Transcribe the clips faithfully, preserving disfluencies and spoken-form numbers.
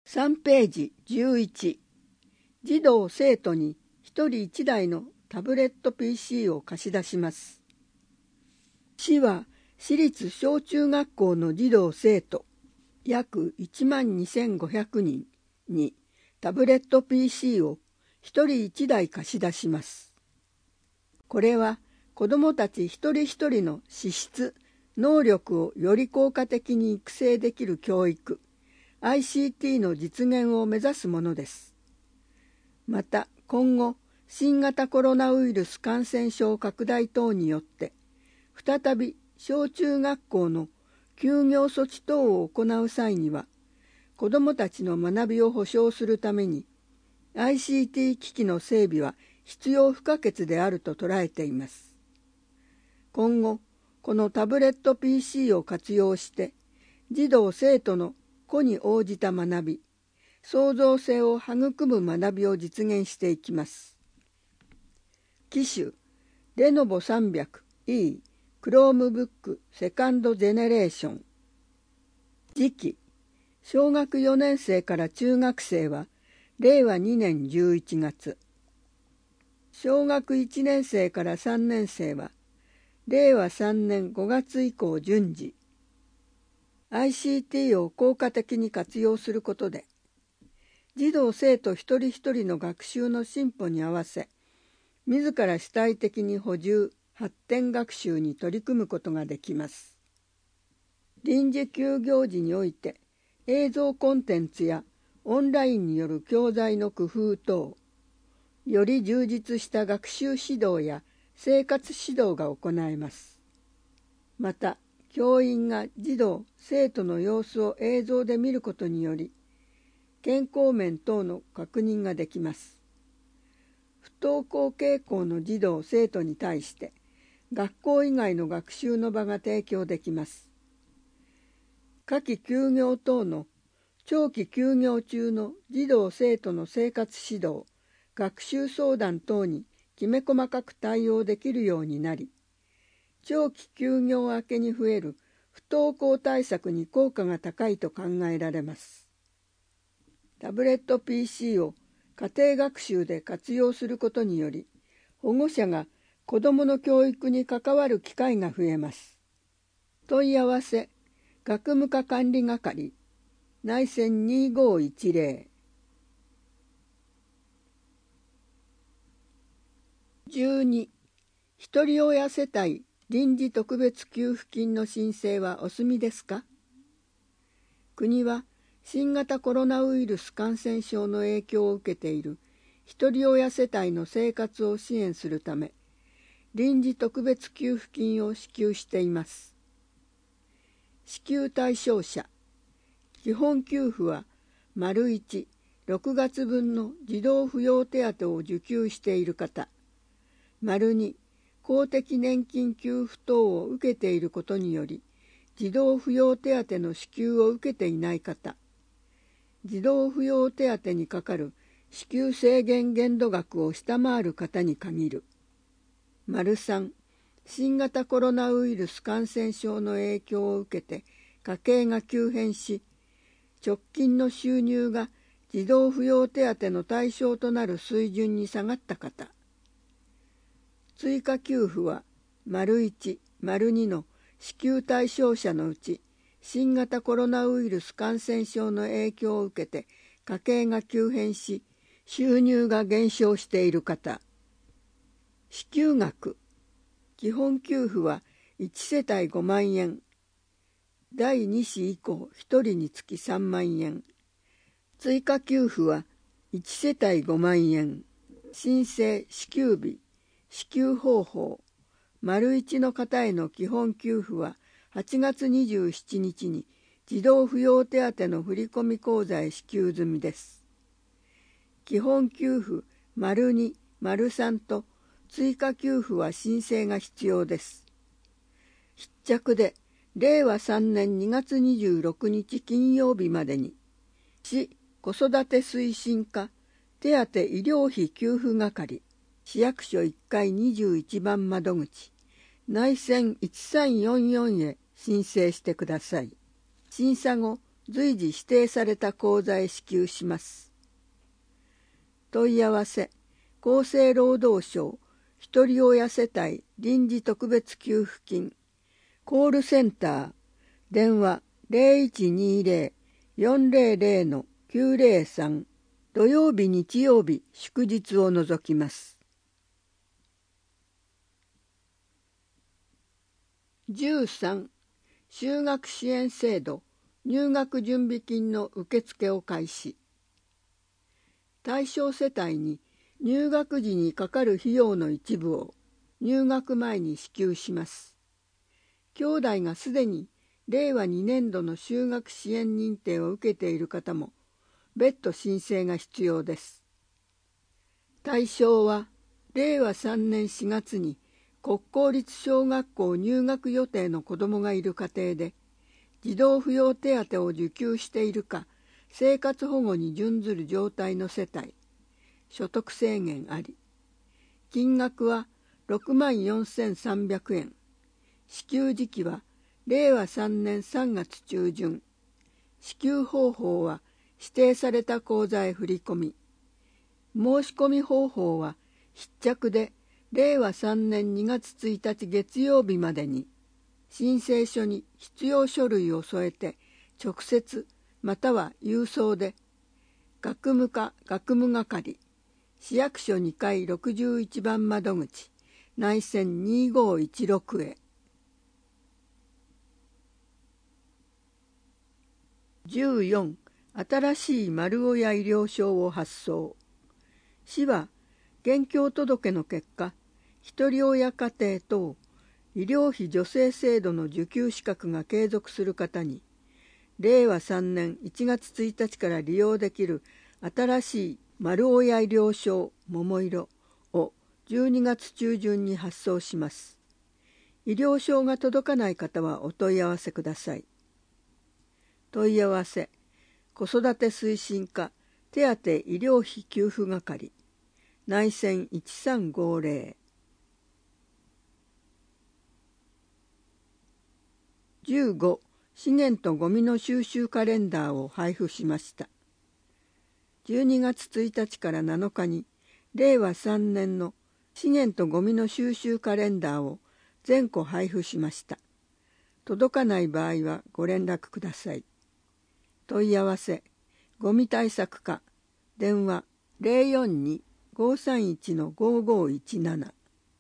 さんページじゅういち、児童生徒にひとりいちだいのタブレット ピーシー を貸し出します。市は私立小中学校の児童生徒約いちまんにせんごひゃくにんにタブレット ピーシー をひとりいちだい貸し出します。これは子どもたち一人一人の資質、能力をより効果的に育成できる教育、アイシーティー の実現を目指すものです。また今後、新型コロナウイルス感染症拡大等によって、再び小中学校の休業措置等を行う際には、子どもたちの学びを保障するために、アイシーティー 機器の整備は必要不可欠であると捉えています。今後、このタブレット ピーシー を活用して、児童生徒の個に応じた学び、創造性を育む学びを実現していきます。機種、レノボ さんびゃくイー クロームブックセカンドジェネレーション。時期、小学よねん生から中学生はれいわにねんじゅういちがつ。小学いちねん生からさんねん生はれいわさんねんごがつ以降順次。アイシーティー を効果的に活用することで、児童生徒一人一人の学習の進歩に合わせ、自ら主体的に補充、発展学習に取り組むことができます。臨時休業時において、映像コンテンツやオンラインによる教材の工夫等、より充実した学習指導や生活指導が行えます。また、教員が児童・生徒の様子を映像で見ることにより、健康面等の確認ができます。不登校傾向の児童・生徒に対して、学校以外の学習の場が提供できます。夏季休業等の長期休業中の児童・生徒の生活指導、学習相談等にきめ細かく対応できるようになり、長期休業明けに増える不登校対策に効果が高いと考えられます。タブレット ピーシー を家庭学習で活用することにより、保護者が子どもの教育に関わる機会が増えます。問い合わせ、学務課管理係、内線にごいちゼロ。じゅうに、ひとり親世帯臨時特別給付金の申請はお済みですか？国は新型コロナウイルス感染症の影響を受けているひとり親世帯の生活を支援するため、臨時特別給付金を支給しています。支給対象者、基本給付は丸いち、ろくがつぶんの児童扶養手当を受給している方、丸に、公的年金給付等を受けていることにより、児童扶養手当の支給を受けていない方、児童扶養手当にかかる支給制限限度額を下回る方に限る。丸さん、新型コロナウイルス感染症の影響を受けて家計が急変し、直近の収入が児童扶養手当の対象となる水準に下がった方。追加給付は丸いち、丸にの支給対象者のうち、新型コロナウイルス感染症の影響を受けて家計が急変し、収入が減少している方。支給額、基本給付はいちせたいごまんえん、だいに子以降ひとりにつきさんまんえん、追加給付はいちせたいごまんえん、申請支給日、支給方法、丸一の方への基本給付ははちがつにじゅうしちにちに児童扶養手当の振込口座へ支給済みです。基本給付丸に、丸さんと追加給付は申請が必要です。必着でれいわさんねんにがつにじゅうろくにち金曜日までに、市子育て推進課手当医療費給付係、市役所いっかいにじゅういちばん窓口、内線いちさんよんよんへ申請してください。審査後、 随時指定された口座へ支給します。問い合わせ厚生労働省ひとり親世帯臨時特別給付金コールセンター電話 ゼロいちにゼロ よんゼロゼロ きゅうゼロさん土曜日日曜日祝日を除きます。じゅうさん就学支援制度入学準備金の受付を開始。対象世帯に入学時にかかる費用の一部を入学前に支給します。兄弟がすでにれいわにねんどの就学支援認定を受けている方も別途申請が必要です。対象はれいわさんねんしがつに国公立小学校入学予定の子どもがいる家庭で児童扶養手当を受給しているか生活保護に準ずる状態の世帯、所得制限あり、金額はろくまんよんせんさんびゃくえん、支給時期はれいわさんねんさんがつちゅうじゅん、支給方法は指定された口座へ振り込み、申し込み方法は必着でれいわさんねんにがつついたち月曜日までに申請書に必要書類を添えて直接または郵送で学務課学務係市役所にかいろくじゅういちばん窓口内線にごいちろくへ。じゅうよん新しい丸親医療証を発送。市は現況届の結果ひとり親家庭等医療費助成制度の受給資格が継続する方にれいわさんねんいちがつついたちから利用できる新しい丸親医療証桃色をじゅうにがつちゅうじゅんに発送します。医療証が届かない方はお問い合わせください。問い合わせ子育て推進課手当医療費給付係内線いちさんごゼロ。じゅうご資源とゴミの収集カレンダーを配布しました。じゅうにがつついたちからなのかにれいわさんねんの資源とゴミの収集カレンダーを全戸配布しました。届かない場合はご連絡ください。問い合わせゴミ対策課電話 ゼロよんに ごさんいち ごごいちなな。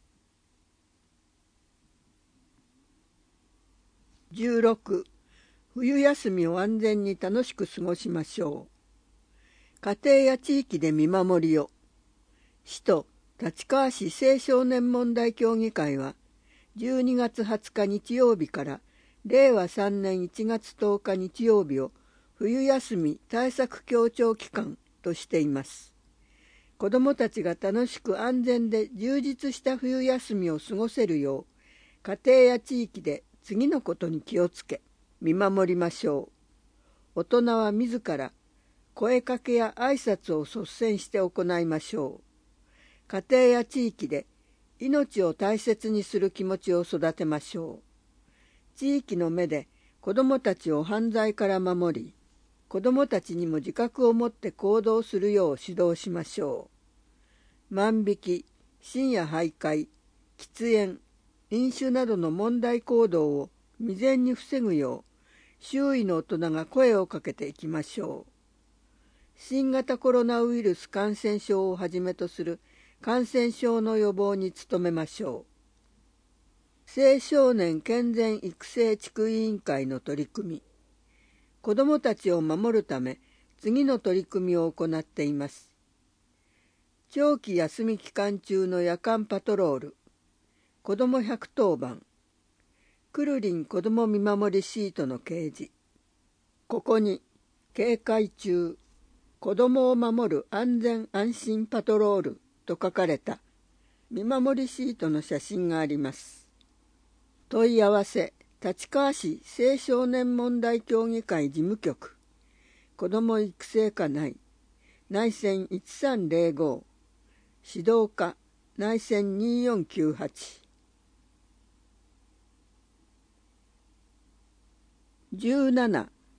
じゅうろく冬休みを安全に楽しく過ごしましょう。家庭や地域で見守りを。市と立川市青少年問題協議会はじゅうにがつはつか日曜日かられいわさんねんいちがつとおか日曜日を冬休み対策協調期間としています。子どもたちが楽しく安全で充実した冬休みを過ごせるよう家庭や地域で次のことに気をつけ見守りましょう。大人は自ら声かけや挨拶を率先して行いましょう。家庭や地域で命を大切にする気持ちを育てましょう。地域の目で子どもたちを犯罪から守り、子どもたちにも自覚を持って行動するよう指導しましょう。万引き、深夜徘徊、喫煙、飲酒などの問題行動を未然に防ぐよう周囲の大人が声をかけていきましょう。新型コロナウイルス感染症をはじめとする感染症の予防に努めましょう。青少年健全育成地区委員会の取り組み。子どもたちを守るため次の取り組みを行っています。長期休み期間中の夜間パトロール、子どもひゃくとおばん、くるりん子ども見守りシートの掲示、ここに警戒中、子どもを守る安全安心パトロールと書かれた見守りシートの写真があります。問い合わせ立川市青少年問題協議会事務局子ども育成課内内線いちさんゼロご指導課内線によんきゅうはち。じゅうなな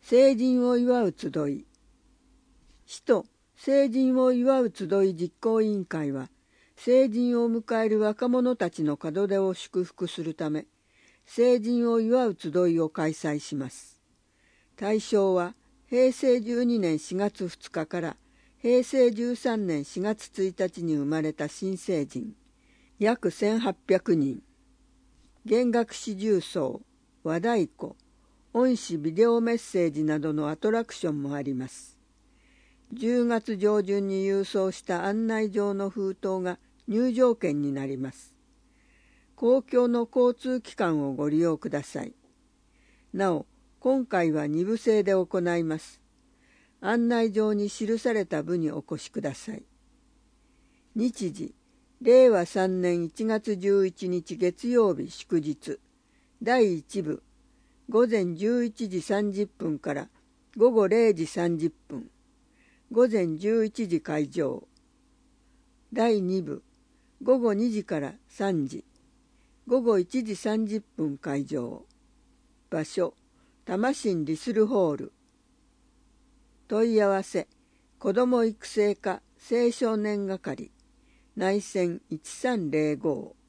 成人を祝う集い。使徒成人を祝う集い実行委員会は、成人を迎える若者たちの門出を祝福するため、成人を祝う集いを開催します。対象はへいせいじゅうにねんしがつふつかからへいせいじゅうさんねんしがつついたちに生まれた新成人約せんはっぴゃくにん。弦楽四重奏、和太鼓、音詞ビデオメッセージなどのアトラクションもあります。じゅうがつ上旬に郵送した案内状の封筒が入場券になります。公共の交通機関をご利用ください。なお、今回はに部制で行います。案内状に記された部にお越しください。日時、れいわさんねんいちがつじゅういちにち月曜日祝日、だいいち部、ごぜんじゅういちじさんじゅっぷんからごごれいじさんじゅっぷん、ごぜんじゅういちじ開場。だいに部、ごごにじからさんじ、ごごいちじさんじゅっぷん開場。場所、多摩市リスルホール。問い合わせ、子ども育成課青少年係、内線いちさんぜろご。